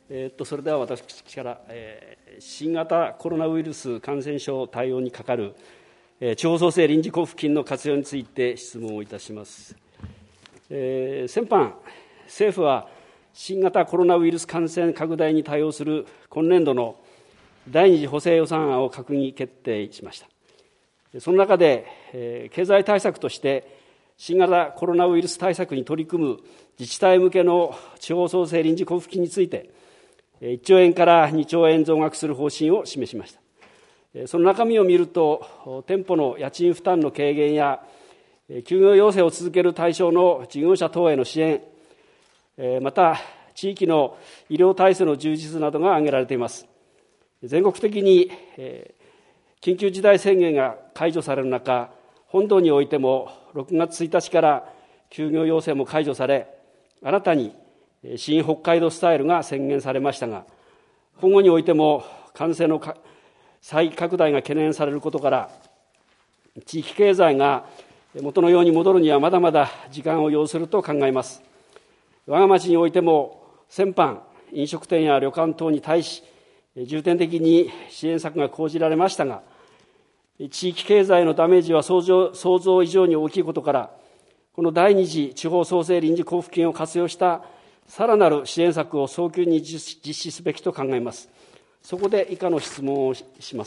それでは私から、新型コロナウイルス感染症対応にかかる、地方創生臨時交付金の活用について質問をいたします。先般、政府は新型コロナウイルス感染拡大に対応する今年度の第二次補正予算案を閣議決定しました。その中で、経済対策として新型コロナウイルス対策に取り組む自治体向けの地方創生臨時交付金について、1兆円から2兆円増額する方針を示しました。その中身を見ると、店舗の家賃負担の軽減や、休業要請を続ける対象の事業者等への支援、また地域の医療体制の充実などが挙げられています。全国的に緊急事態宣言が解除される中、本島においても6月1日から休業要請も解除され、新たに新北海道スタイルが宣言されましたが、今後においても感染の再拡大が懸念されることから、地域経済が元のように戻るにはまだまだ時間を要すると考えます。我が町においても先般、飲食店や旅館等に対し、重点的に支援策が講じられましたが、地域経済のダメージは想像以上に大きいことから、この第二次地方創生臨時交付金を活用したさらなる支援策を早急に実施すべきと考えます。そこで以下の質問をします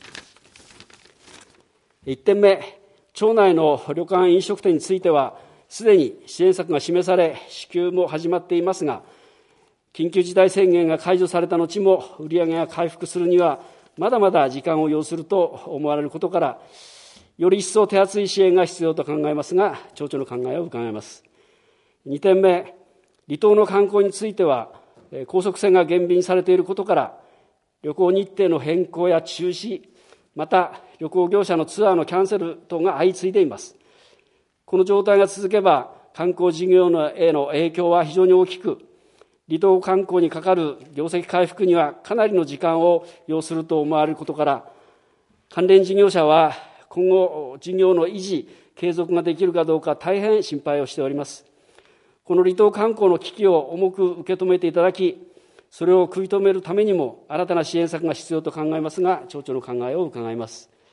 。1点目、町内の旅館飲食店については、すでに支援策が示され、支給も始まっていますが、緊急事態宣言が解除された後も売上が回復するにはまだまだ時間を要すると思われることから、より一層手厚い支援が必要と考えますが、町長の考えを伺います。2点目、離島の観光については、高速船が減便されていることから、旅行日程の変更や中止、また旅行業者のツアーのキャンセル等が相次いでいます。この状態が続けば、観光事業への影響は非常に大きく、離島観光にかかる業績回復にはかなりの時間を要すると思われることから、関連事業者は今後事業の維持、継続ができるかどうか大変心配をしております。この離島観光の危機を重く受け止めていただき、それを食い止めるためにも新たな支援策が必要と考えますが、町長の考えを伺います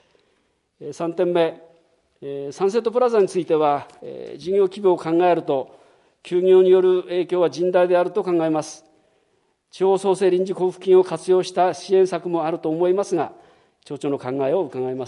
。3点目、サンセットプラザについては、事業規模を考えると、休業による影響は甚大であると考えます。地方創生臨時交付金を活用した支援策もあると思いますが、町長の考えを伺います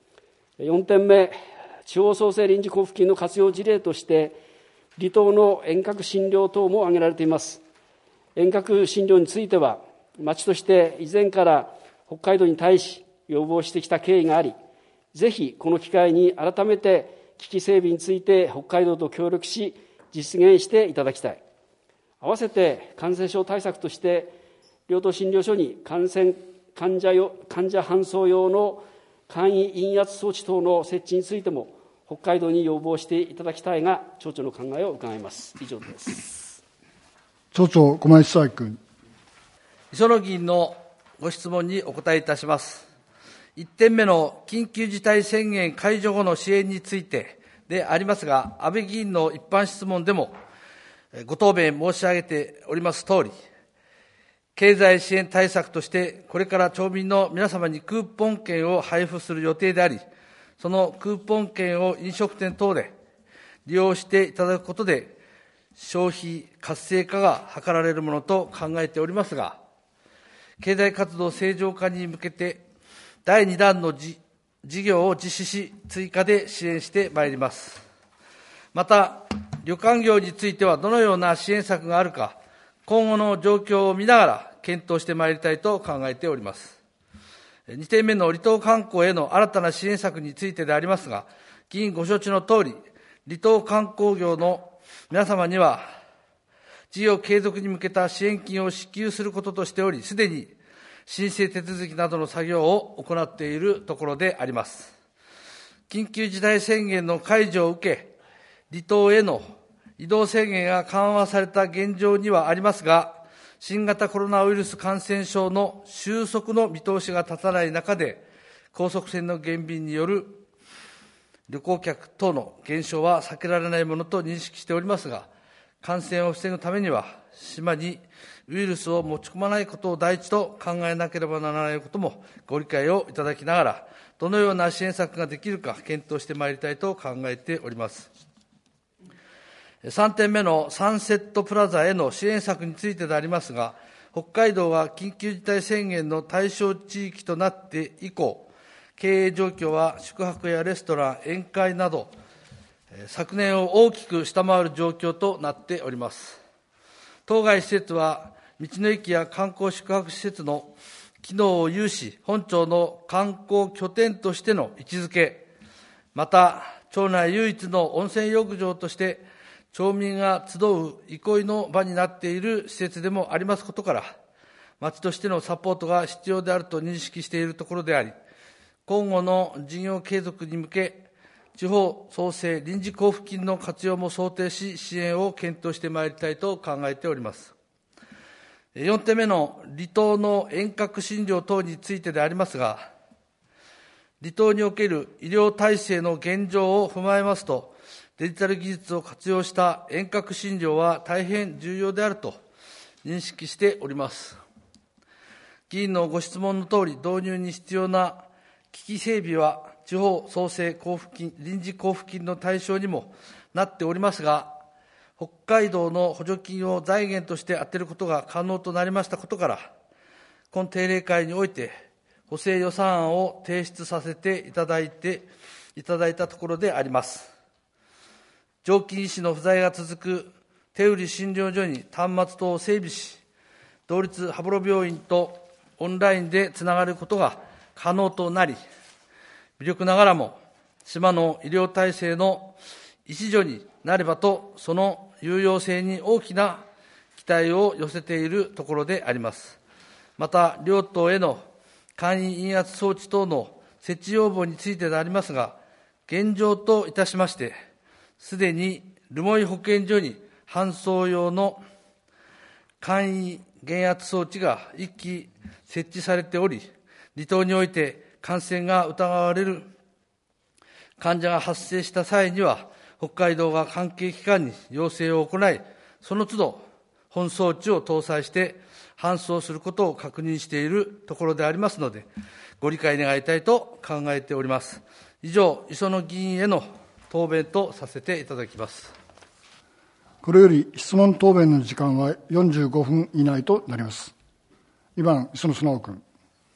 。4点目、地方創生臨時交付金の活用事例として、離島の遠隔診療等も挙げられています。遠隔診療については、町として以前から北海道に対し要望してきた経緯があり、ぜひこの機会に改めて機器整備について北海道と協力し、実現していただきたい。合わせて感染症対策として、両島診療所に患者搬送用の簡易陰圧装置等の設置についても、北海道に要望していただきたいが、町長の考えを伺います。以上です。 町長、駒井久君。 磯野議員のご質問にお答えいたします。1点目の緊急事態宣言解除後の支援についてでありますが、安倍議員の一般質問でもご答弁申し上げておりますとおり、経済支援対策として、これから町民の皆様にクーポン券を配布する予定であり、そのクーポン券を飲食店等で利用していただくことで、消費活性化が図られるものと考えておりますが、経済活動正常化に向けて、第2弾の事業を実施し、追加で支援してまいります。また、旅館業についてはどのような支援策があるか、今後の状況を見ながら検討してまいりたいと考えております。2点目の離島観光への新たな支援策についてでありますが、議員ご承知のとおり、離島観光業の皆様には、事業継続に向けた支援金を支給することとしており、すでに申請手続きなどの作業を行っているところであります。緊急事態宣言の解除を受け、離島への移動制限が緩和された現状にはありますが、新型コロナウイルス感染症の収束の見通しが立たない中で、高速船の減便による旅行客等の減少は避けられないものと認識しておりますが、 感染を防ぐためには、島にウイルスを持ち込まないことを第一と考えなければならないこともご理解をいただきながら、どのような支援策ができるか検討してまいりたいと考えております。3点目のサンセットプラザへの支援策についてでありますが、北海道が緊急事態宣言の対象地域となって以降、経営状況は宿泊やレストラン、宴会など、昨年を大きく下回る状況となっております。当該施設は、道の駅や観光宿泊施設の機能を有し、本町の観光拠点としての位置づけ、また、町内唯一の温泉浴場として、町民が集う憩いの場になっている施設でもありますことから、町としてのサポートが必要であると認識しているところであり、今後の事業継続に向け、地方創生臨時交付金の活用も想定し、支援を検討してまいりたいと考えております。4点目の離島の遠隔診療等についてでありますが、離島における医療体制の現状を踏まえますと、デジタル技術を活用した遠隔診療は大変重要であると認識しております。議員のご質問のとおり、導入に必要な機器整備は地方創生交付金、臨時交付金の対象にもなっておりますが、北海道の補助金を財源として充てることが可能となりましたことから、今定例会において、補正予算案を提出させていただいたところであります。常勤医師の不在が続く手売り診療所に端末等を整備し、同立羽幌病院とオンラインでつながることが可能となり、微力ながらも島の医療体制の一助になればと、その有用性に大きな期待を寄せているところであります。また、両党への簡易陰圧装置等の設置要望についてでありますが、現状といたしまして、すでに留萌保健所に搬送用の簡易減圧装置が1基設置されており、離島において感染が疑われる患者が発生した際には、北海道が関係機関に要請を行い、その都度本装置を搭載して搬送することを確認しているところでありますので、ご理解願いたいと考えております。以上、磯野議員への答弁とさせていただきます。 これより質問答弁の時間は45分以内となります。2番、磯野素直君。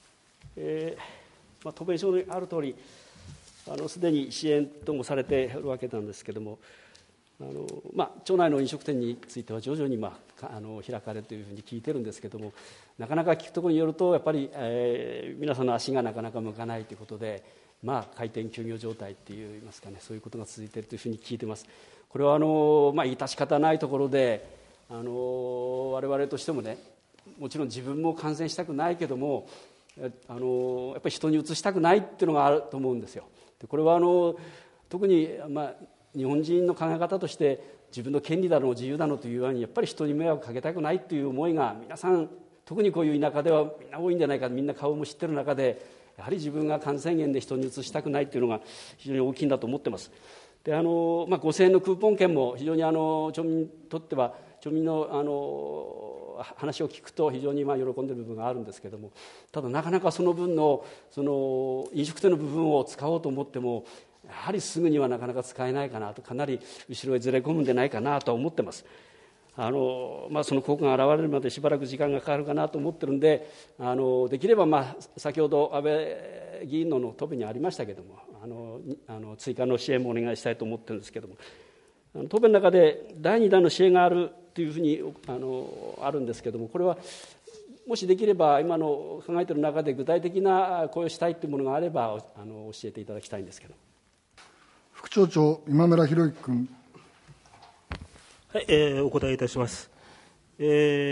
答弁書にあるとおり、すでに支援ともされているわけなんですけれども、町内の飲食店については徐々に開かれるというふうに聞いてるんですけれども、なかなか聞くところによると、やっぱり、皆さんの足がなかなか向かないということで、開店休業状態といいますかね、そういうことが続いているというふうに聞いています。これは致し方ないところで、我々としてもね、もちろん自分も感染したくないけども、やっぱり人にうつしたくないっていうのがあると思うんですよ。でこれは特に、日本人の考え方として自分の権利だの自由だのというように、やっぱり人に迷惑かけたくないという思いが皆さん、特にこういう田舎ではみんな多いんじゃないか、みんな顔も知ってる中で、やはり自分が感染源で人にうつしたくないというのが非常に大きいんだと思っています。で5000円のクーポン券も非常に町民にとっては、町民の話を聞くと非常に喜んでいる部分があるんですけれども、ただなかなかその分の飲食店の部分を使おうと思っても、やはりすぐにはなかなか使えないかなと、かなり後ろへずれ込むんじゃないかなと思ってます。その効果が現れるまでしばらく時間がかかるかなと思ってるんで、できれば先ほど安倍議員の答弁にありましたけれども、追加の支援もお願いしたいと思ってるんですけれども、答弁の中で第2弾の支援があるというふうにあるんですけれども、これはもしできれば今の考えている中で具体的なこうしたいというものがあれば教えていただきたいんですけど。 副町長、今村博之君。 はい、お答えいたします。第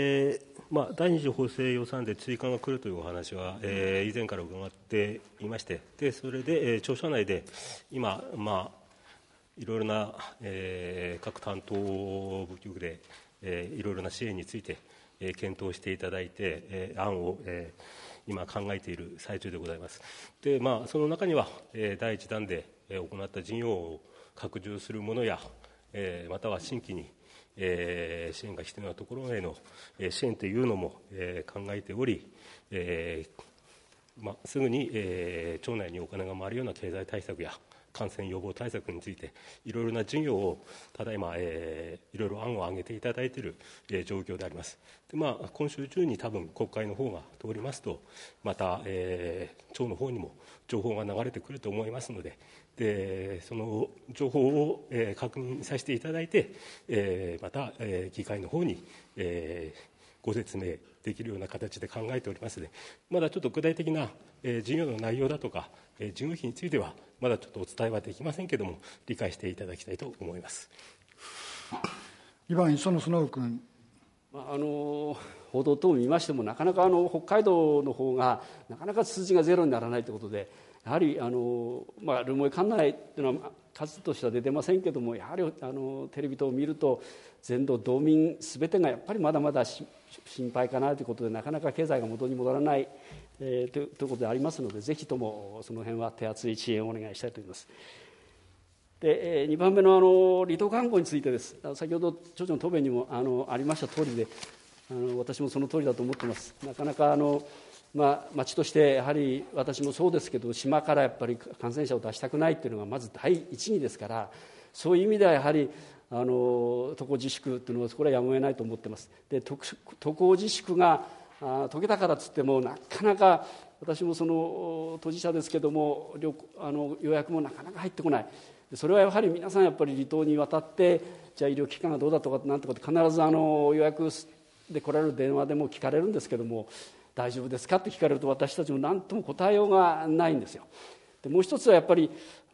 2次補正予算で追加が来るというお話は、以前から伺っていまして、でそれで、庁舎内で今、いろいろな、各担当部局で、いろいろな支援について、検討していただいて、案を、今考えている最中でございます。でその中には、第1弾で行った事業を拡充するものや、または新規に支援が必要なところへの支援というのも考えており、すぐに町内にお金が回るような経済対策や感染予防対策についていろいろな事業をただいま、いろいろ案を挙げていただいている、状況であります。で、今週中に多分国会の方が通りますと、また、町の方にも情報が流れてくると思いますので、その情報を、確認させていただいて、また、議会の方に、ご説明できるような形で考えておりますので、まだちょっと具体的な事業の内容だとか、事業費については、まだちょっとお伝えはできませんけれども、理解していただきたいと思います。 2番、磯野直君。 報道等を見ましても、なかなか北海道の方が、なかなか数字がゼロにならないということで、やはり留萌管内というのは、数としては出てませんけれども、やはりテレビ等を見ると、全道、道民すべてがやっぱりまだまだ心配かなということで、なかなか経済が元に戻らない、ということでありますので、ぜひともその辺は手厚い支援をお願いしたいと思います。で、2番目の離島観光についてです。先ほど町長の答弁にもありました通りで、私もその通りだと思っています。なかなか町としてやはり私もそうですけど、島からやっぱり感染者を出したくないというのがまず第一義ですから、そういう意味ではやはり渡航自粛というのはこれはやむを得ないと思っています。で、渡航自粛が解けたからといっても、なかなか私もその当事者ですけども、予約もなかなか入ってこない。それはやはり皆さんやっぱり離島に渡って、じゃあ医療機関がどうだとかなんとかって必ず予約で来られる電話でも聞かれるんですけども、大丈夫ですかって聞かれると私たちも何とも答えようがないんですよ。で、もう一つはやっぱり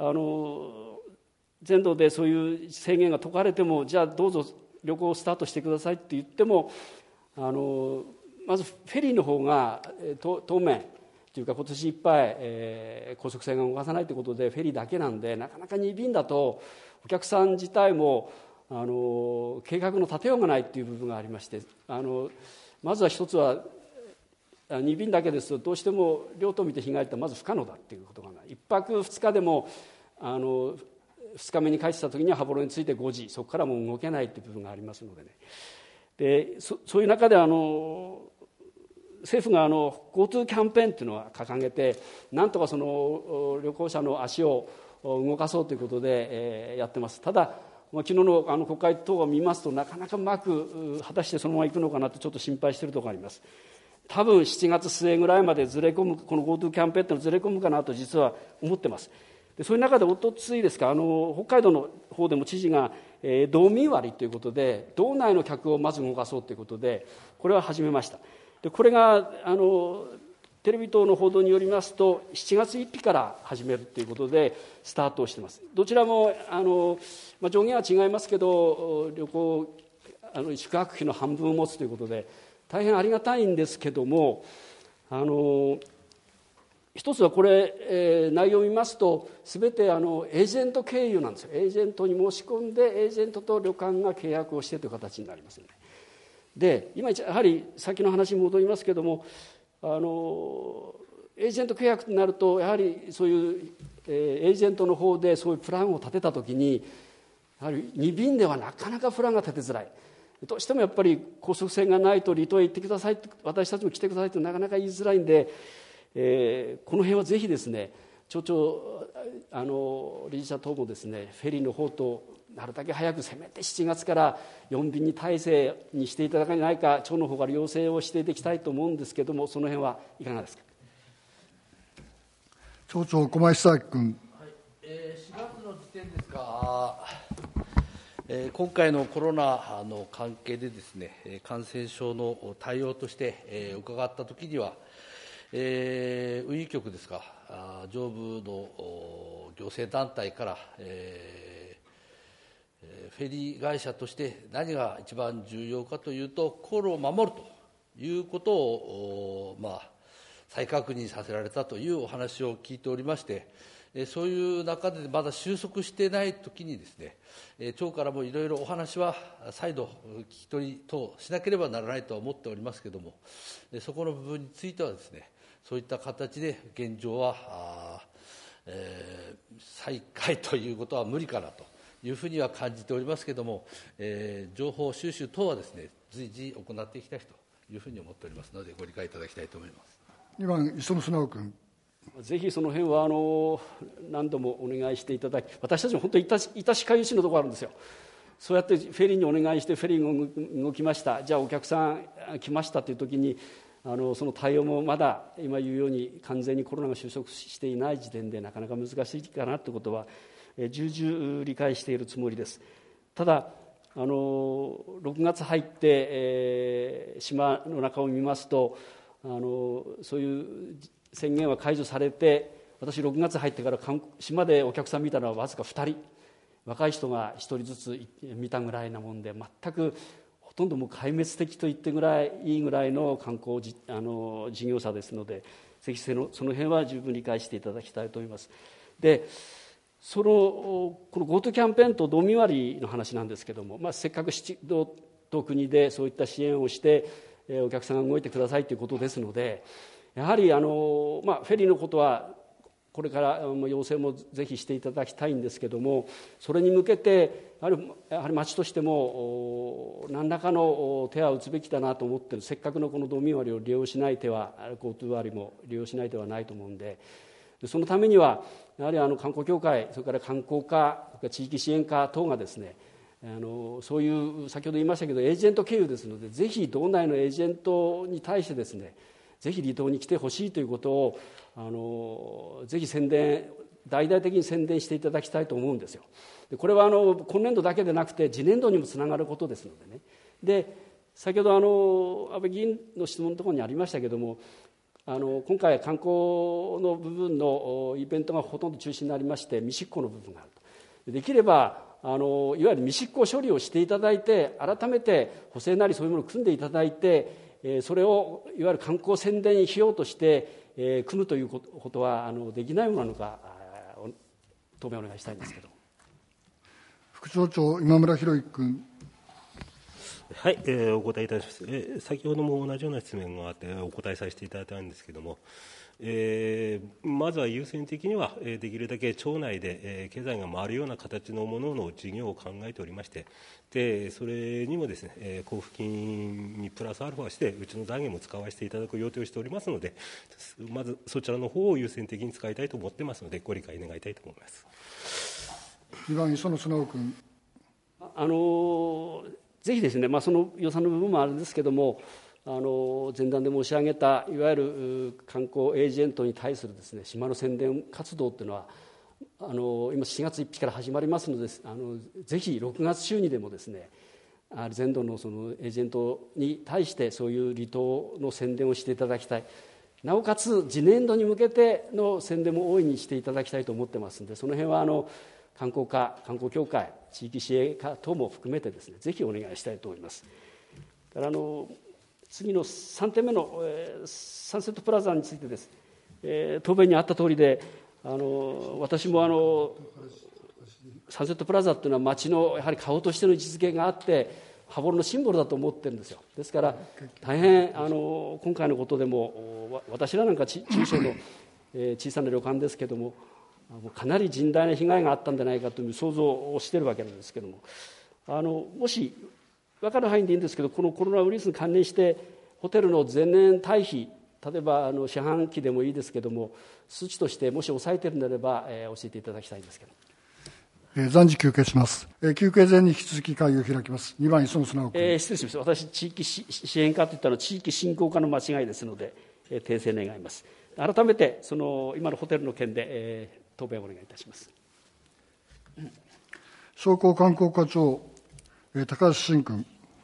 全道でそういう制限が解かれても、じゃあどうぞ旅行をスタートしてくださいって言っても、まずフェリーの方が当面というか今年いっぱい、高速船が動かさないということでフェリーだけなんで、なかなか2便だとお客さん自体も計画の立てようがないという部分がありまして、まずは一つは2便だけですとどうしても両党見て日帰りってまず不可能だということがない。1泊2日でも2日目に帰ってた時には羽幌に着いて5時、そこからもう動けないという部分がありますのでね。で、そういう中で政府がGoToキャンペーンというのは掲げて、なんとかその旅行者の足を動かそうということでやってます。ただ昨日の国会等を見ますと、なかなかうまく果たしてそのままいくのかなとちょっと心配しているところがあります。多分7月末ぐらいまでずれ込む、この GoTo キャンペーンというのずれ込むかなと実は思ってます。で、そういう中でおとついですか、北海道の方でも知事が、道民割ということで道内の客をまず動かそうということでこれは始めました。で、これがテレビ等の報道によりますと7月1日から始めるということでスタートをしています。どちらも上限は違いますけど、旅行宿泊費の半分を持つということで大変ありがたいんですけども、一つはこれ、内容を見ますと全てエージェント経由なんですよ。エージェントに申し込んでエージェントと旅館が契約をしてという形になりますので、で、今やはり先の話に戻りますけども、エージェント契約になるとやはりそういう、エージェントの方でそういうプランを立てたときにやはり2便ではなかなかプランが立てづらい。どうしてもやっぱり高速船がないと離島へ行ってください、私たちも来てくださいとなかなか言いづらいんで、この辺はぜひですね、町長理事者等もですね、フェリーの方となるだけ早くせめて7月から4便に体制にしていただけないか、町の方から要請をしていきたいと思うんですけれども、その辺はいかがですか。 町長、駒井久明君。 4月の時点ですが、今回のコロナの関係でですね、感染症の対応として伺ったときには、運輸局ですか、上部の行政団体から、フェリー会社として何が一番重要かというと、心を守るということを、再確認させられたというお話を聞いておりまして、そういう中でまだ収束していないときにですね、町からもいろいろお話は再度聞き取り等しなければならないとは思っておりますけれども、そこの部分についてはですね、そういった形で現状は再開ということは無理かなというふうには感じておりますけれども、情報収集等はですね、随時行っていきたいというふうに思っておりますので、ご理解いただきたいと思います。 2番、磯野素直君。 ぜひその辺は何度もお願いしていただき、私たちも本当に致し返しのところあるんですよ。そうやってフェリーにお願いして、フェリーが動きました、じゃあお客さん来ましたというときに、その対応もまだ今言うように完全にコロナが収束していない時点でなかなか難しいかなということは重々理解しているつもりです。ただ6月入って、島の中を見ますとそういう宣言は解除されて、私6月入ってから島でお客さん見たのはわずか2人、若い人が1人ずつ見たぐらいなもんで、全くほとんどもう壊滅的と言っていいぐらいの観光事業者ですので、ぜひその辺は十分理解していただきたいと思います。でこの GoTo キャンペーンと道民割の話なんですけども、せっかく7道と国でそういった支援をしてお客さんが動いてくださいということですので、やはりフェリーのことはこれから要請もぜひしていただきたいんですけども、それに向けてやはり町としても何らかの手は打つべきだなと思っている。せっかくのこの道民割を利用しない手は GoTo 割も利用しない手はないと思うんで、そのためにはやはり観光協会、それから観光課、地域支援課等がですね、そういう先ほど言いましたけどエージェント経由ですので、ぜひ道内のエージェントに対してですね、ぜひ離島に来てほしいということをぜひ大々的に宣伝していただきたいと思うんですよ。でこれは今年度だけでなくて次年度にもつながることですのでね。で先ほど安倍議員の質問のところにありましたけれども、今回観光の部分のイベントがほとんど中止になりまして、未執行の部分があると。できればいわゆる未執行処理をしていただいて、改めて補正なりそういうものを組んでいただいて、それをいわゆる観光宣伝費用として組むということはできないものなのか、答弁お願いしたいんですけど。 副町長、今村博之君。 はい、お答えいたします。先ほども同じような質問があってお答えさせていただいたんですけれども、まずは優先的にはできるだけ町内で経済が回るような形のものの事業を考えておりまして、でそれにもですね、交付金にプラスアルファしてうちの財源も使わせていただく予定をしておりますので、まずそちらの方を優先的に使いたいと思ってますので、ご理解願いたいと思います。 2番、磯野素直君。 ぜひですね、その予算の部分もあるんですけども、前段で申し上げたいわゆる観光エージェントに対するですね、島の宣伝活動というのは今4月1日から始まりますので、ぜひ6月中にでもですね、全土のそのエージェントに対してそういう離島の宣伝をしていただきたい。なおかつ次年度に向けての宣伝も大いにしていただきたいと思ってますので、その辺は観光課、観光協会、地域支援課等も含めてですね、ぜひお願いしたいと思います。から次の3点目のサンセットプラザについてです。答弁にあった通りで、私もサンセットプラザというのは町のやはり顔としての位置づけがあって、羽幌のシンボルだと思ってるんですよ。ですから大変今回のことでも、私らなんか中小の小さな旅館ですけれども、かなり甚大な被害があったんじゃないかという想像をしているわけなんですけれども、もし分かる範囲でいいんですけど、このコロナウイルスに関連してホテルの前年対比、例えば四半期でもいいですけれども、数値としてもし抑えているのであれば、教えていただきたいんですけど。 暫時休憩します。休憩前に引き続き会議を開きます。2番、磯野素直君。 失礼しました。私、地域支援課といったのは地域振興課の間違いですので、訂正願います。改めて今のホテルの件で、答弁をお願いいたします。 商工観光課長、高橋真君。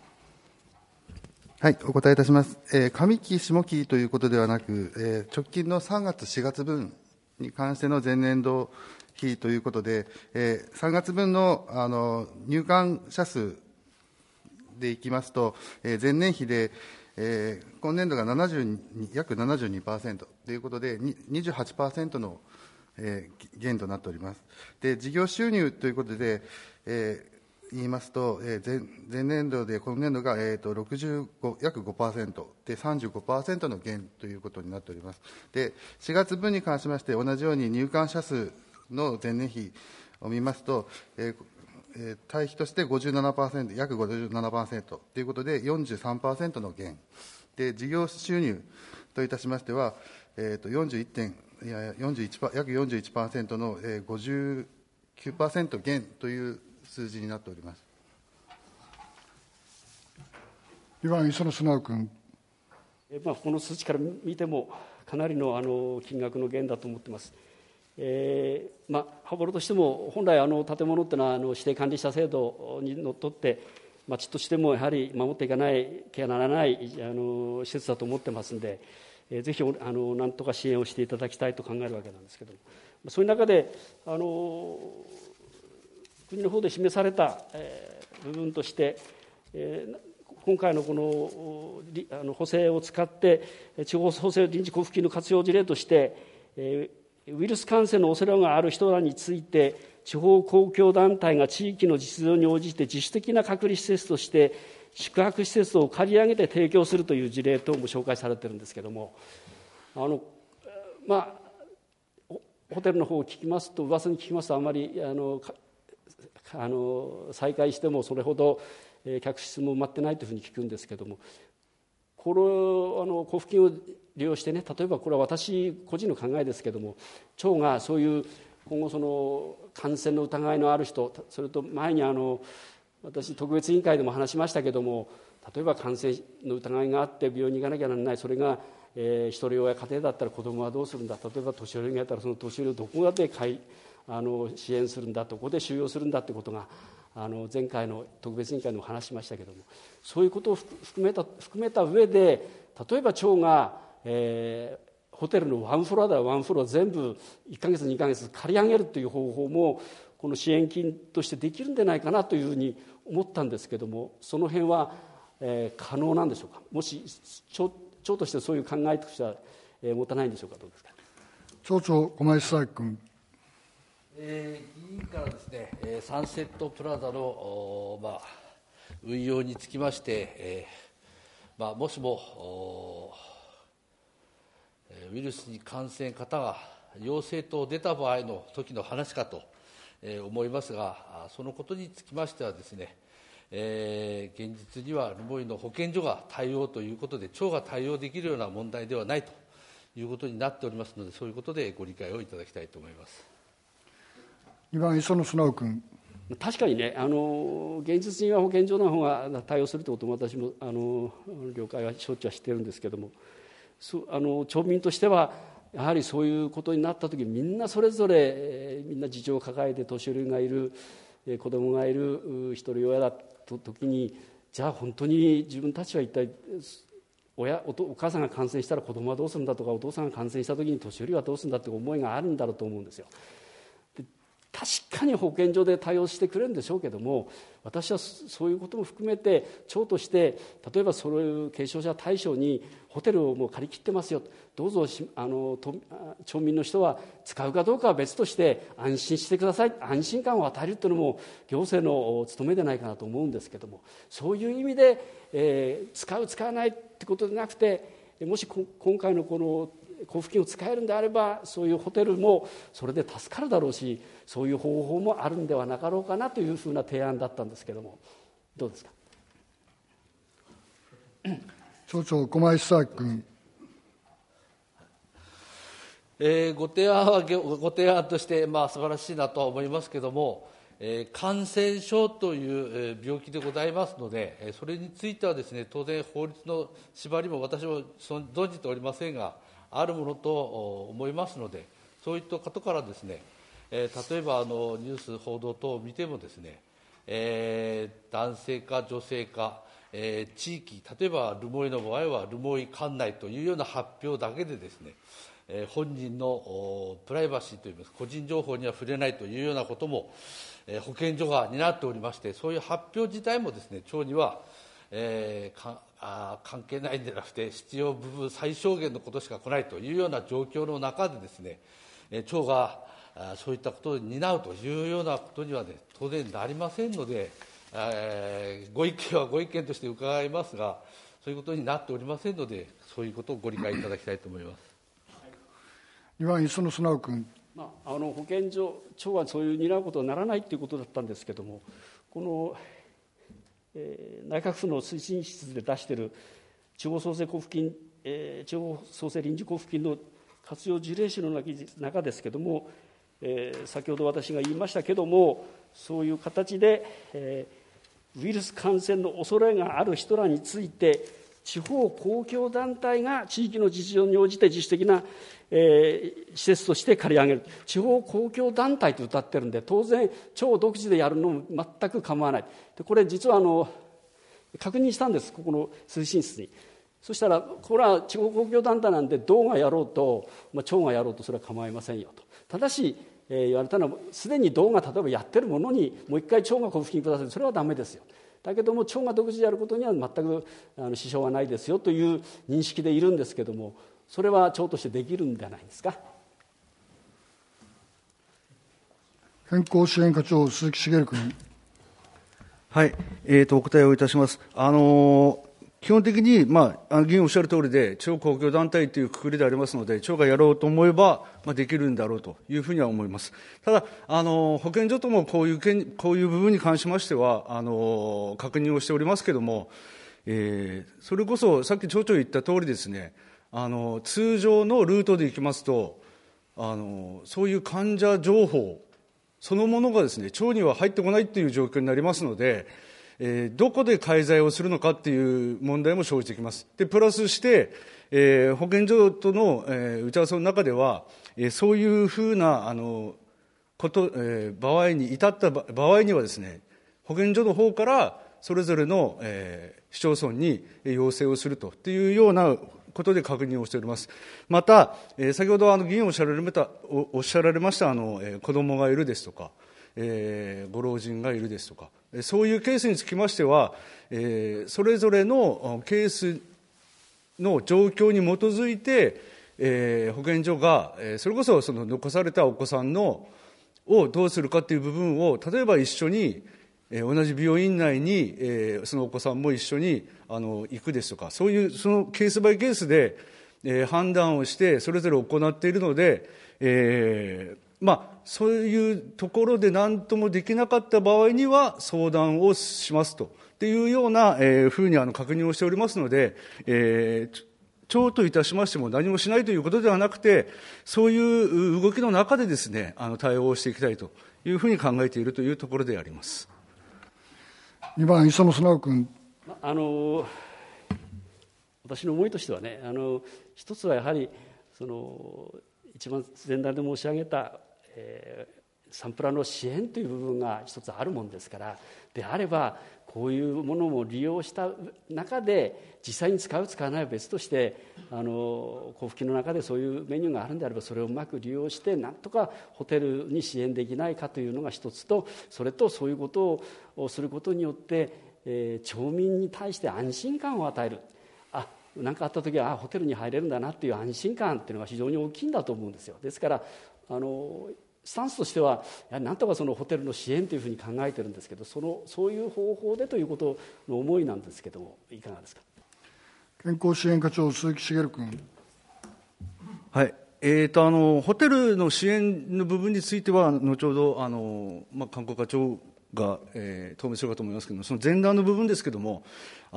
はい、お答えいたします。上期、下期ということではなく、直近の3月、4月分に関しての前年度比ということで、3月分の入館者数でいきますと、前年比で、今年度が約 72% ということで、28% の減となっております。で、事業収入ということで、言いますと、前年度で今年度が約 5% で 35% の減ということになっております。で、4月分に関しまして、同じように入館者数の前年比を見ますと、 対比として57%、約 57% ということで、43% の減。で、事業収入といたしましては、約 41% の、59% 減という数字になっております。 2番、磯野素直君。 この数値から見ても、かなりの金額の減だと思っています。羽幌としても、本来、建物というのは指定管理者制度にのっとって、町としてもやはり守っていかなきゃならない施設だと思ってますので、ぜひなんとか支援をしていただきたいと考えるわけなんですけれども、そういう中で、国の方で示された部分として、今回のこの補正を使って、地方創生臨時交付金の活用事例として、ウイルス感染の恐れがある人らについて、地方公共団体が地域の実情に応じて自主的な隔離施設として、宿泊施設を借り上げて提供するという事例等も紹介されているんですけれども、ホテルの方を聞きますと、噂に聞きますと、あまり再開してもそれほど客室も埋まってないというふうに聞くんですけれども、この交付金を利用してね、例えばこれは私個人の考えですけれども、町がそういう今後その感染の疑いのある人、それと前に私特別委員会でも話しましたけれども、例えば感染の疑いがあって病院に行かなきゃならない、それが一人親家庭だったら子どもはどうするんだ、例えば年寄りがやったらその年寄りをどこまで支援するんだ、どこで収容するんだということが前回の特別委員会でも話しましたけれども、そういうことを含めた上で、例えば町が、ホテルのワンフロアではワンフロア全部1ヶ月2ヶ月借り上げるという方法もこの支援金としてできるんじゃないかなというふうに思ったんですけれども、その辺は、可能なんでしょうか。もし町としてそういう考えとしては、持たないんでしょうか。どうですか。 町長、駒井久明君。 議員からですね、サンセットプラザの、運用につきまして、もしもウイルスに感染方が陽性と出た場合の時の話かと思いますが、そのことにつきましてはですね、現実には留萌の保健所が対応ということで、町が対応できるような問題ではないということになっておりますので、そういうことでご理解をいただきたいと思います。 2番、磯野素直君。 確かにね、現実には保健所の方が対応するということも私も了解は承知はしているんですけれども、町民としてはやはりそういうことになったときに、みんなそれぞれみんな事情を抱えて、年寄りがいる、子供がいる、一人親だと時に、じゃあ本当に自分たちは一体お母さんが感染したら子供はどうするんだとか、お父さんが感染したときに年寄りはどうするんだという思いがあるんだろうと思うんですよ。確かに保健所で対応してくれるんでしょうけども、私はそういうことも含めて町として、例えばそういう軽症者対象にホテルをもう借り切ってますよ、どうぞ町民の人は使うかどうかは別として安心してください、安心感を与えるというのも行政の務めでないかなと思うんですけども、そういう意味で、使う使わないってことでなくて、もし今回のこの交付金を使えるんであれば、そういうホテルもそれで助かるだろうし、そういう方法もあるんではなかろうかなというふうな提案だったんですけれども、どうですか。 町長、駒井久明君。 ご提案はご提案として、素晴らしいなとは思いますけれども、感染症という病気でございますので、それについてはですね、当然法律の縛りも私も存じておりませんが、あるものと思いますので、そういったことからですね、例えばニュース報道等を見てもですね、男性か女性か、地域、例えば留萌の場合は留萌管内というような発表だけでですね、本人のプライバシーといいます個人情報には触れないというようなことも、保健所が担っておりまして、そういう発表自体もですね、町には、関係ないんでなくて、必要部分最小限のことしか来ないというような状況の中でですね、町がそういったことを担うというようなことには、ね、当然なりませんので、ご意見はご意見として伺いますが、そういうことになっておりませんので、そういうことをご理解いただきたいと思います。 2番、磯野素直君。 保健所、町はそういう担うことにならないということだったんですけれども、この、内閣府の推進室で出している地方創生交付金、地方創生臨時交付金の活用事例集の中ですけれども、先ほど私が言いましたけれども、そういう形で、ウイルス感染の恐れがある人らについて、地方公共団体が地域の実情に応じて自主的な、施設として借り上げる。地方公共団体と歌ってるんで、当然、町独自でやるのも全く構わない。でこれ、実は確認したんです、ここの推進室に。そしたら、これは地方公共団体なんで、道がやろうと、町がやろうと、それは構いませんよと。ただし、言われたのは、すでに道が例えばやってるものに、もう一回町が交付金ください、それはダメですよ。だけども、町が独自でやることには全く支障はないですよという認識でいるんですけれども、それは町としてできるんじゃないですか。 健康支援課長、鈴木茂君。 はい、お答えをいたします。基本的に、議員おっしゃる通りで、地方公共団体という括りでありますので、町がやろうと思えば、できるんだろうというふうには思います。ただ、保健所ともこういう部分に関しましては、確認をしておりますけれども、それこそ、さっき町長言った通りですね、通常のルートで行きますと、そういう患者情報そのものがですね、町には入ってこないという状況になりますので、どこで介在をするのかっていう問題も生じてきます。で、プラスして、保健所との、打ち合わせの中では、そういうふうな場合に至った場合にはですね、保健所の方からそれぞれの、市町村に要請をするというようなことで確認をしております。また、先ほど議員おっしゃられました子どもがいるですとか、ご老人がいるですとか、そういうケースにつきましては、それぞれのケースの状況に基づいて、保健所がそれこそ残されたお子さんをどうするかという部分を、例えば一緒に同じ病院内にそのお子さんも一緒に行くですとか、そういうそのケースバイケースで判断をしてそれぞれ行っているので、そういうところで何ともできなかった場合には相談をしますというようなふうに確認をしておりますので、町といたしましても何もしないということではなくて、そういう動きの中でですね、対応をしていきたいというふうに考えているというところであります。 2番、磯野直君。 私の思いとしてはね、一つはやはり一番前段で申し上げた、サンプラの支援という部分が一つあるものですから、であればこういうものも利用した中で実際に使う使わないは別として、交付金の中でそういうメニューがあるんであれば、それをうまく利用してなんとかホテルに支援できないかというのが一つと、それとそういうことをすることによって、町民に対して安心感を与える。何かあったときはホテルに入れるんだなっていう安心感っていうのが非常に大きいんだと思うんですよ。ですからスタンスとしてはなんとかそのホテルの支援というふうに考えてるんですけど、そういう方法でということの思いなんですけども、いかがですか。 健康支援課長、鈴木茂君。 はい、ホテルの支援の部分については後ほど観光課長が、答弁するかと思いますけども、その前段の部分ですけども、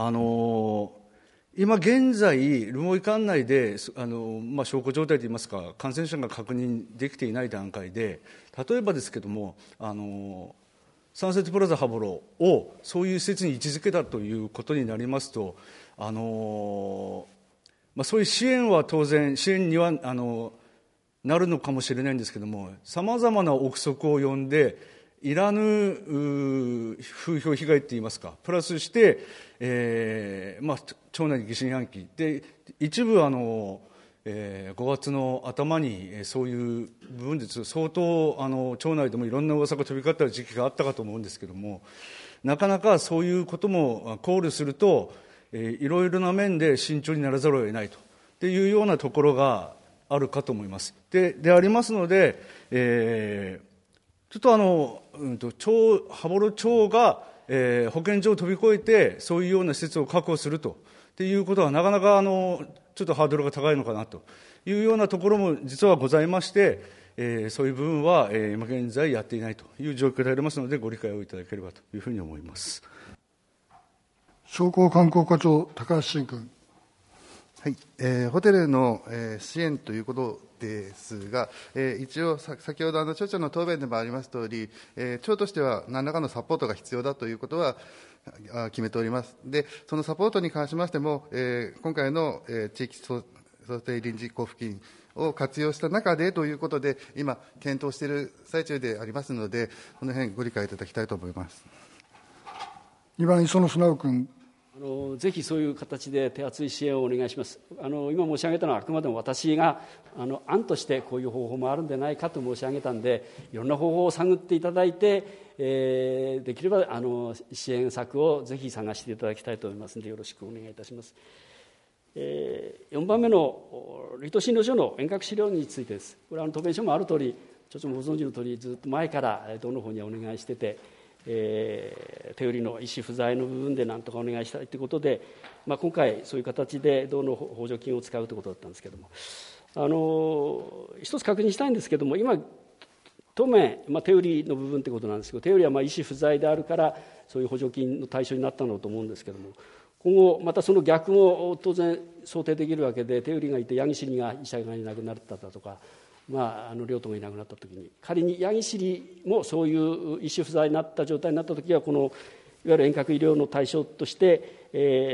今現在、留萌管内で小康状態といいますか、感染者が確認できていない段階で、例えばですけども、サンセットプラザ羽幌をそういう施設に位置づけたということになりますと、そういう支援は当然、支援にはなるのかもしれないんですけども、さまざまな憶測を呼んで、いらぬ風評被害といいますか、プラスして、町内に疑心暗鬼で、一部5月の頭にそういう部分で相当町内でもいろんな噂が飛び交った時期があったかと思うんですけども、なかなかそういうことも考慮すると、いろいろな面で慎重にならざるを得ないというようなところがあるかと思います。でありますので、ちょっと羽幌町が、保健所を飛び越えてそういうような施設を確保するということはなかなかちょっとハードルが高いのかなというようなところも実はございまして、 そういう部分は、今現在やっていないという状況でありますので、ご理解をいただければというふうに思います。 商工観光課長、高橋真君。 はい、ホテルの、支援ということですが、一応、先ほど町長の答弁でもありますとおり、町としては何らかのサポートが必要だということは決めております。で、そのサポートに関しましても、今回の、地域想定臨時交付金を活用した中でということで、今、検討している最中でありますので、この辺ご理解いただきたいと思います。 2番、磯野素直君。 ぜひそういう形で手厚い支援をお願いします。今申し上げたのはあくまでも私が案としてこういう方法もあるんでないかと申し上げたんで、いろんな方法を探っていただいて、できれば支援策をぜひ探していただきたいと思いますので、よろしくお願いいたします。4番目の離島診療所の遠隔資料についてです。これは答弁書もあるとおり、町長もご存知のとおり、ずっと前から道の方にはお願いしてて、手売りの医師不在の部分でなんとかお願いしたいということで、今回そういう形で道の補助金を使うということだったんですけれども、一つ確認したいんですけれども、今当面、手売りの部分ということなんですけど、手売りは医師不在であるからそういう補助金の対象になったのだと思うんですけれども、今後またその逆も当然想定できるわけで、手売りがいてヤギ尻が医者がいなくなっただとか、領土がいなくなったときに、仮にヤギ尻もそういう医師不在になった状態になったときは、このいわゆる遠隔医療の対象として、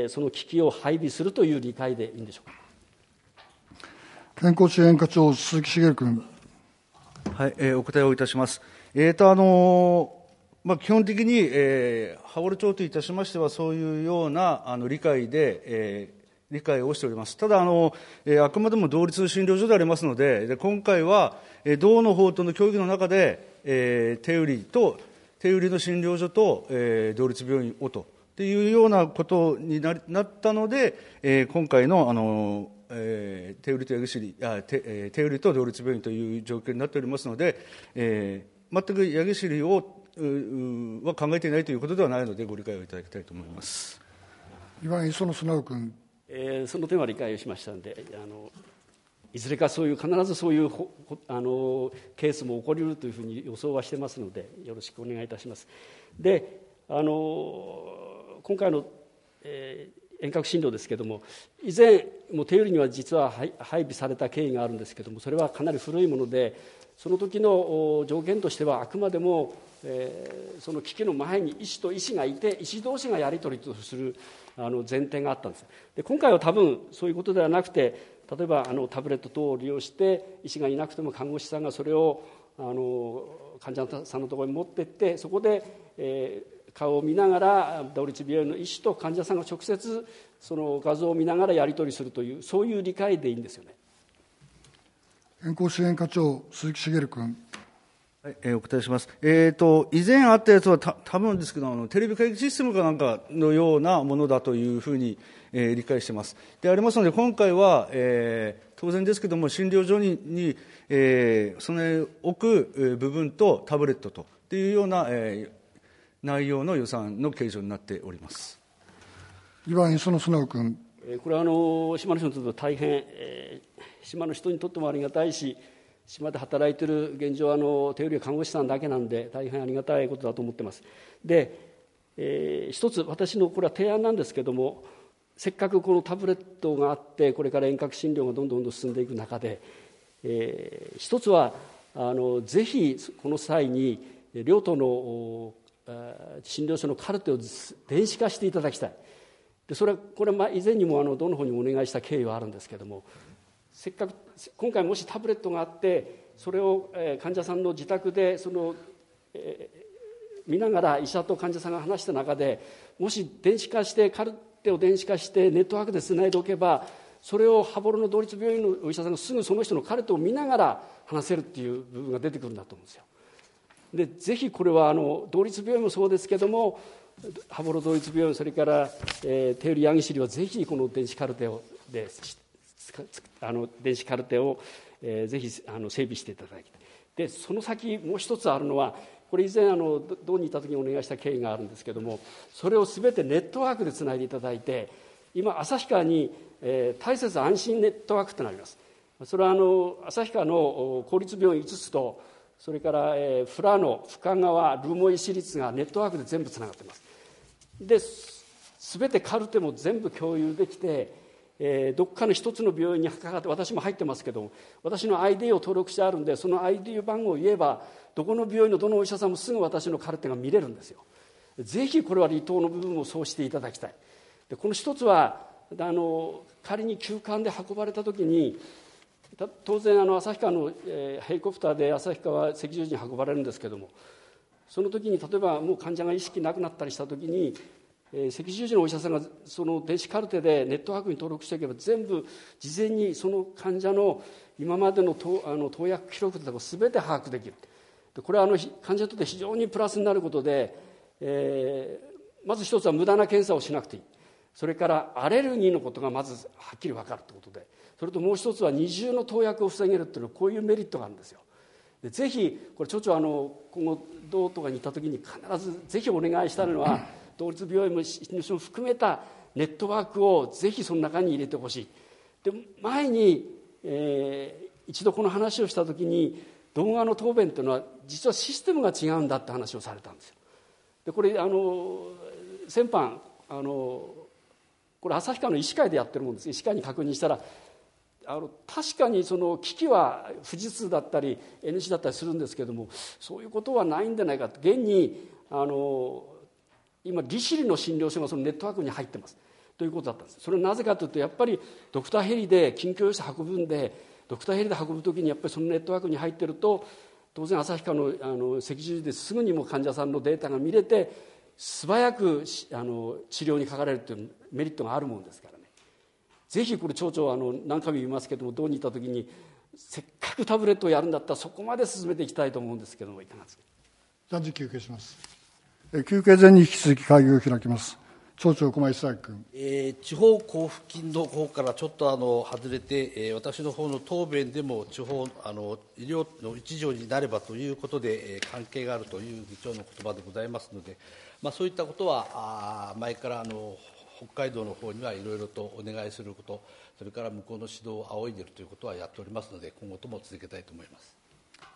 その機器を配備するという理解でいいんでしょうか。 健康支援課長、鈴木茂君。 はい、お答えをいたします。基本的に、羽幌町といたしましては、そういうような理解をしております。ただあくまでも同立診療所でありますので、今回は道の方との協議の中で、手売りの診療所と、同立病院をというようなことになったので、今回の手売りと同立病院という状況になっておりますので、全くヤギ尻は考えていないということではないので、ご理解をいただきたいと思います。 2番、磯野素直君。 その点は理解をしましたので、いずれか必ずそういうケースも起こりうるというふうに予想はしてますので、よろしくお願いいたします。で、今回の、遠隔診療ですけれども、以前も手売りには実は配備された経緯があるんですけれども、それはかなり古いもので、その時の条件としてはあくまでも、その機器の前に医師と医師がいて、医師同士がやり取りとする前提があったんです。で、今回は多分そういうことではなくて、例えばタブレット等を利用して医師がいなくても看護師さんがそれを患者さんのところに持っていって、そこで、顔を見ながら同立病院の医師と患者さんが直接その画像を見ながらやり取りするという、そういう理解でいいんですよね。 健康支援課長、鈴木茂君。 はい、お答えします。以前あったやつは多分ですけど、テレビ会議システムかなんかのようなものだというふうに、理解しています。でありますので、今回は、当然ですけども、診療所に備え置く部分とタブレットというような、内容の予算の計上になっております。 2番、磯野素直君。 これは島の人にとっては大変、島の人にとってもありがたいし、島で働いている現状手売りは看護師さんだけなんで大変ありがたいことだと思っています。で、一つ私のこれは提案なんですけども、せっかくこのタブレットがあってこれから遠隔診療がどんどん進んでいく中で、一つはぜひこの際に両党の診療所のカルテを電子化していただきたい。でこれ以前にもどの方にもお願いした経緯はあるんですけども、せっかく今回もしタブレットがあってそれを患者さんの自宅で見ながら医者と患者さんが話した中で、もし電子化してカルテを電子化してネットワークでつないでおけば、それを羽幌の同立病院のお医者さんがすぐその人のカルテを見ながら話せるっていう部分が出てくるんだと思うんですよ。でぜひこれは同立病院もそうですけども、羽幌同立病院、それから手売りヤギ尻はぜひこの電子カルテをぜひ整備していただきたい。でその先もう一つあるのは、これ以前道にいた時にお願いした経緯があるんですけども、それをすべてネットワークでつないでいただいて、今旭川に大切安心ネットワークとなります。 それは旭川の公立病院5つと、それから富良野、深川、留萌市立がネットワークで全部つながっています。で、全てカルテも全部共有できて、どっかの一つの病院にかかって、私も入ってますけど、私の ID を登録してあるんで、その ID 番号を言えば、どこの病院のどのお医者さんもすぐ私のカルテが見れるんですよ。ぜひこれは離島の部分をそうしていただきたい。で、この一つは仮に急患で運ばれたときに、当然旭川のヘリコプターで旭川赤十字に運ばれるんですけども、その時に例えばもう患者が意識なくなったりした時に、赤十字のお医者さんがその電子カルテでネットワークに登録しておけば、全部事前にその患者の今までの投薬記録とかを全て把握できる。で、これは患者にとって非常にプラスになることで、まず一つは無駄な検査をしなくていい。それからアレルギーのことがまずはっきり分かるということで、それともう一つは二重の投薬を防げるというのは、こういうメリットがあるんですよ。で、ぜひこれ町長今後道とかに行った時に必ずぜひお願いしたいのは、同立病院も含めたネットワークをぜひその中に入れてほしい。で、前に、一度この話をした時に、動画の答弁というのは実はシステムが違うんだって話をされたんですよ。で、これ先般これ旭川の医師会でやってるもんです。医師会に確認したら、確かにその機器は富士通だったり NC だったりするんですけども、そういうことはないんじゃないかと。現に今利尻の診療所がそのネットワークに入ってますということだったんです。それはなぜかというと、やっぱりドクターヘリで緊急用車運ぶんで、ドクターヘリで運ぶときにやっぱりそのネットワークに入ってると、当然旭川の赤十字ですぐにも患者さんのデータが見れて、素早く治療にかかれるというメリットがあるものですからね。ぜひこれ町長は何回も言いますけども、道に行った時にせっかくタブレットをやるんだったらそこまで進めていきたいと思うんですけども、いかがですか。 暫時休憩します。休憩前に引き続き会議を開きます。町長駒井久君。 地方交付金の方からちょっと外れて、私の方の答弁でも地方医療の一条になればということで、関係があるという議長の言葉でございますので、そういったことは前から北海道の方にはいろいろとお願いすること、それから向こうの指導を仰いでいるということはやっておりますので、今後とも続けたいと思います。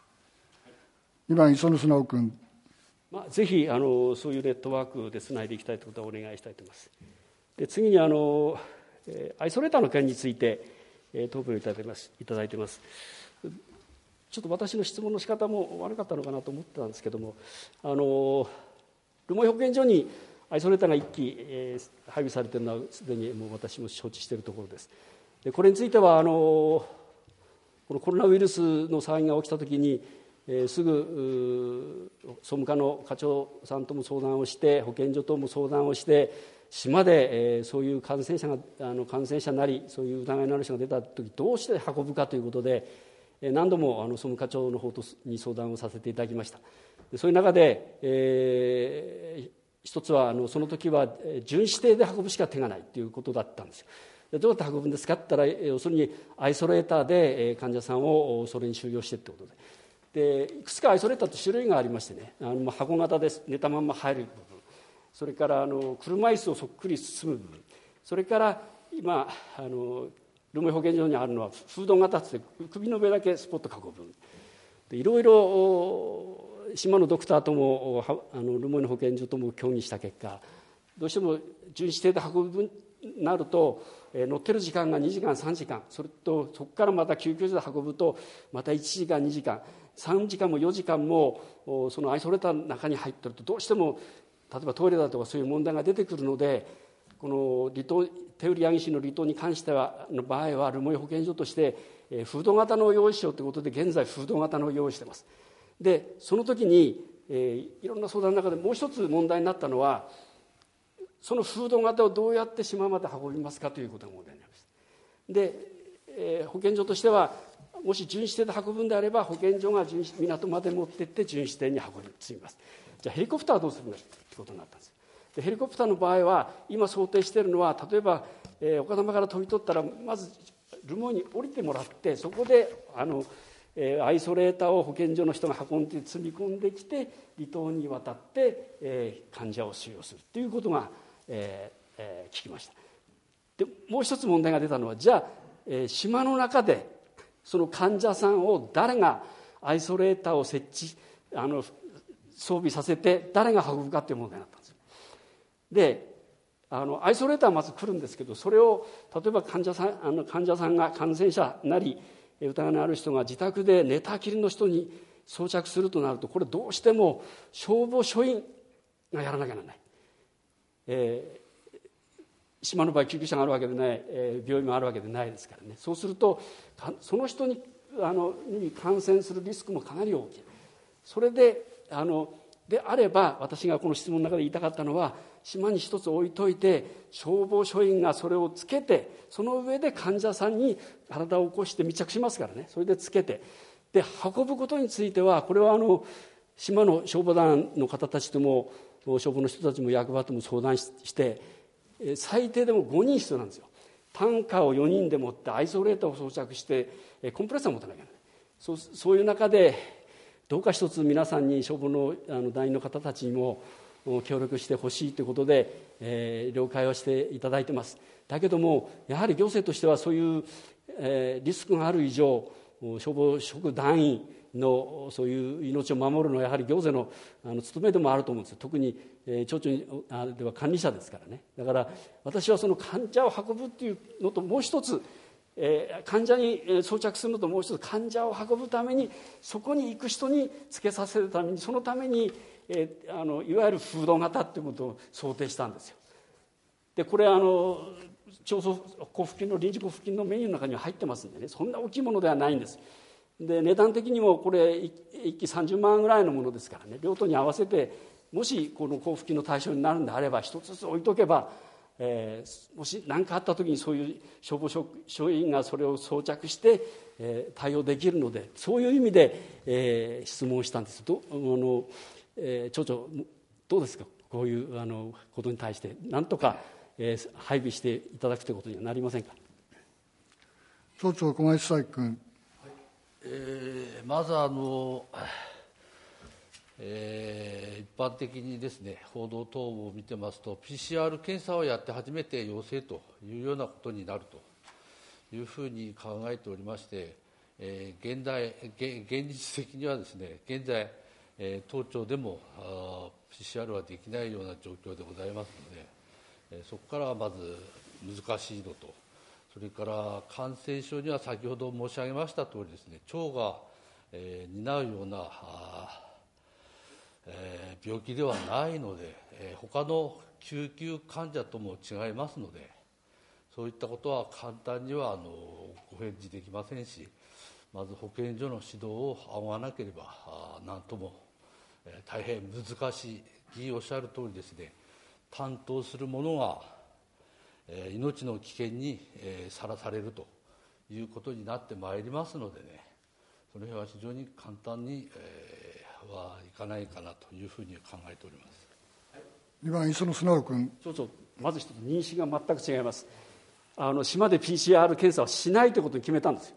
2番磯野素直君。 ぜひそういうネットワークでつないでいきたいということはお願いしたいと思います。で、次にアイソレーターの件について答弁をいただいています。ちょっと私の質問の仕方も悪かったのかなと思ってたんですけども、留萌保健所にアイソレーターが1機配備されているのはすでにもう私も承知しているところです。で、これについてはこのコロナウイルスの騒ぎが起きたときに、すぐ総務課の課長さんとも相談をして、保健所とも相談をして、島でそういう感染者なりそういう疑いのある人が出たときどうして運ぶかということで、何度も総務課長の方に相談をさせていただきました。そういう中で、一つはその時は準指定で運ぶしか手がないということだったんですよ。で、どうやって運ぶんですかって言ったら、要するにアイソレーターで患者さんをそれに収容してということで、いくつかアイソレーターと種類がありましてね、箱型です、寝たまんま入る部分、それから車椅子をそっくり包む部分、それから今留萌保健所にあるのはフード型って首の上だけスポッと囲ぶ部分で、いろいろ島のドクターとも留萌の保健所とも協議した結果、どうしても準指定で運ぶ分になると、乗ってる時間が2時間3時間、そこからまた救急車で運ぶとまた1時間2時間3時間も4時間もそのアイソレーターの中に入ってると、どうしても例えばトイレだとかそういう問題が出てくるので、この離島手売八木市の離島に関してはの場合は留萌保健所としてフード型のを用意しようということで、現在フード型のを用意しています。で、その時にいろんな相談の中でもう一つ問題になったのは、そのフード型をどうやって島まで運びますかということが問題になります。で、保健所としてはもし準指定で運ぶんであれば、保健所が港まで持っていって準指定に積みます。じゃあヘリコプターはどうするんだということになったんです。で、ヘリコプターの場合は今想定しているのは、例えば岡玉から飛び取ったらまず留萌に降りてもらって、そこでアイソレーターを保健所の人が運んで積み込んできて離島に渡って、患者を収容するということが、聞きました。で、もう一つ問題が出たのは、じゃあ、島の中でその患者さんを誰がアイソレーターを設置装備させて誰が運ぶかという問題になったんですよ。でアイソレーターはまず来るんですけど、それを例えば患者さんが感染者なり疑いのある人が自宅で寝たきりの人に装着するとなると、これどうしても消防署員がやらなきゃならない。島の場合救急車があるわけでない、病院があるわけでないですからね。そうするとその人に感染するリスクもかなり大きい。それでであれば、私がこの質問の中で言いたかったのは、島に一つ置いといて消防署員がそれをつけて、その上で患者さんに体を起こして密着しますからね、それでつけて、で運ぶことについては、これは島の消防団の方たちとも消防の人たちも役場とも相談して最低でも5人必要なんですよ。タンカーを4人で持ってアイソレーターを装着してコンプレッサーを持たなきゃいけない。そういう中でどうか一つ皆さんに消防の団員の方たちにも協力してほしいということで、了解をしていただいてます。だけどもやはり行政としてはそういう、リスクがある以上、消防職団員のそういう命を守るのはやはり行政の務めでもあると思うんですよ。特に町長では管理者ですからね。だから私はその患者を運ぶっていうのと、もう一つ患者に装着するのと、もう一つ患者を運ぶためにそこに行く人につけさせるために、そのためにいわゆるフード型ということを想定したんですよ。でこれ町村交付金の臨時交付金のメニューの中には入ってますんでね、そんな大きいものではないんです。で値段的にもこれ1機30万ぐらいのものですからね、用途に合わせてもしこの交付金の対象になるんであれば一つずつ置いとけば、もし何かあった時にそういう消防署員がそれを装着して、対応できるので、そういう意味で、質問したんです。町長どうですか、こういうことに対して何とか、配備していただくということにはなりませんか。 町長、小林彩君。 まず一般的にですね、報道等を見てますと PCR 検査をやって初めて陽性というようなことになるというふうに考えておりまして、現実的にはですね、現在当庁でもPCR はできないような状況でございますので、そこからはまず難しいのと、それから感染症には先ほど申し上げましたとおりですね、腸が担うような病気ではないので、他の救急患者とも違いますので、そういったことは簡単にはご返事できませんし、まず保健所の指導を仰がなければ何とも大変難しい。議員おっしゃる通りですね、担当する者が命の危険にさらされるということになってまいりますのでね、その辺は非常に簡単にはいかないかなというふうに考えております。 2番、磯野直君。 町長、まず一つ認識が全く違います。島で PCR 検査をしないということに決めたんですよ。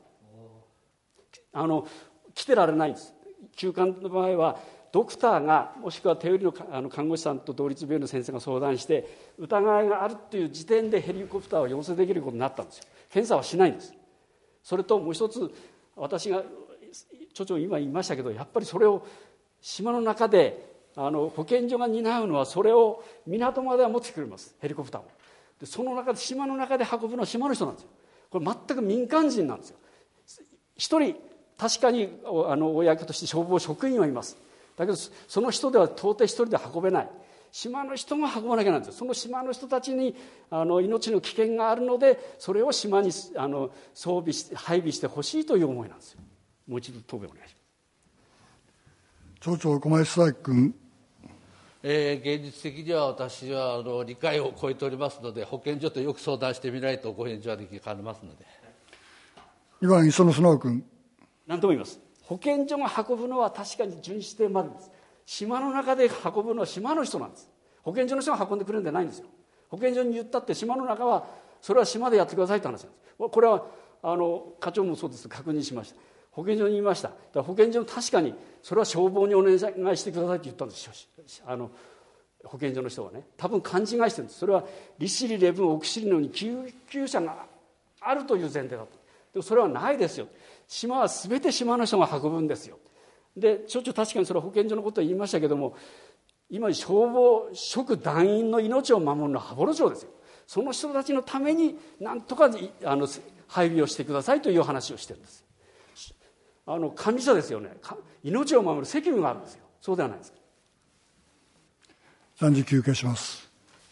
来てられないんです。急患の場合はドクターが、もしくは手売りの看護師さんと同立病院の先生が相談して、疑いがあるという時点でヘリコプターを要請できることになったんですよ。検査はしないんです。それともう一つ、私が町長今言いましたけど、やっぱりそれを島の中で保健所が担うのは、それを港までは持ってくれます、ヘリコプターを。でその中で、島の中で運ぶのは島の人なんですよ。これ全く民間人なんですよ。一人確かに公として消防職員はいます。だけどその人では到底一人で運べない。島の人が運ばなきゃなんですよ。その島の人たちに命の危険があるので、それを島に装備して配備してほしいという思いなんですよ。もう一度答弁お願いします。 町長、小林彩君。 現実的には私は理解を超えておりますので、保健所とよく相談してみないとご返事はできかねますので。 2番、磯野直君。 何とも言います。保健所が運ぶのは確かに巡視艇までです。島の中で運ぶのは島の人なんです。保健所の人が運んでくれるんじゃないんですよ。保健所に言ったって、島の中はそれは島でやってくださいって話なんです。これは課長もそうです。確認しました。保健所に言いました。だから保健所も確かにそれは消防にお願いしてくださいって言ったんですよ。保健所の人はね、多分勘違いしてるんです。それは利尻レブン奥尻のように救急車があるという前提だと。 でもそれはないですよ。島は全て島の人が運ぶんですよ。で、しょっちゅう確かにそれは保健所のことを言いましたけども、今消防職団員の命を守るのは羽幌町ですよ。その人たちのために何とか配備をしてくださいという話をしてるんです。管理者ですよね。命を守る責務があるんですよ。そうではないですか。 暫時休憩します。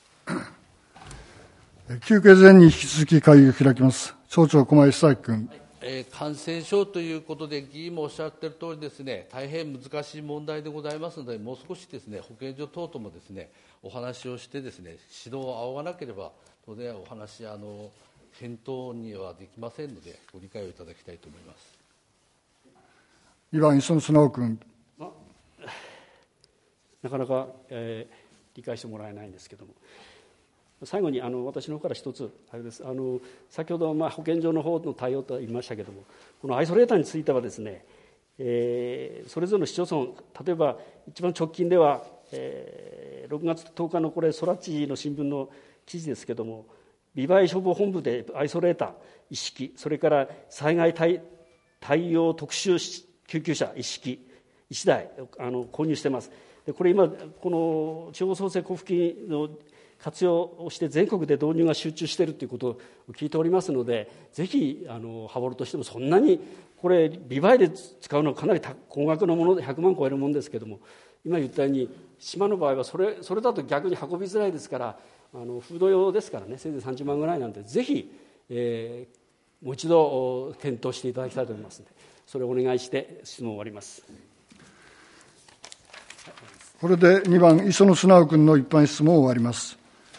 休憩前に引き続き会議を開きます。町長駒井久明君。 感染症ということで、議員もおっしゃっている通りですね、大変難しい問題でございますので、もう少しですね、保健所等ともですね、お話をしてですね、指導を仰がなければ、当然お話、返答にはできませんので、ご理解をいただきたいと思います。 2番、磯野素直君。 なかなか、理解してもらえないんですけども、最後に私の方から一つあれです。先ほど保健所の方の対応と言いましたけども、このアイソレーターについてはですね、それぞれの市町村、例えば一番直近では、6月10日のこれ空知の新聞の記事ですけども、美唄消防本部でアイソレーター一式、それから災害対応特殊救急車一式1台購入しています。でこれ今この地方創生交付金の活用をして全国で導入が集中しているということを聞いておりますので、ぜひ羽幌としてもそんなにこれ美唄で使うのはかなり高額のもので100万超えるものですけれども、今言ったように島の場合はそれだと逆に運びづらいですから、フード用ですからね、せいぜい30万ぐらいなんで、ぜひ、もう一度検討していただきたいと思いますので、それをお願いして質問を終わります。 これで2番磯野素直君の一般質問を終わります。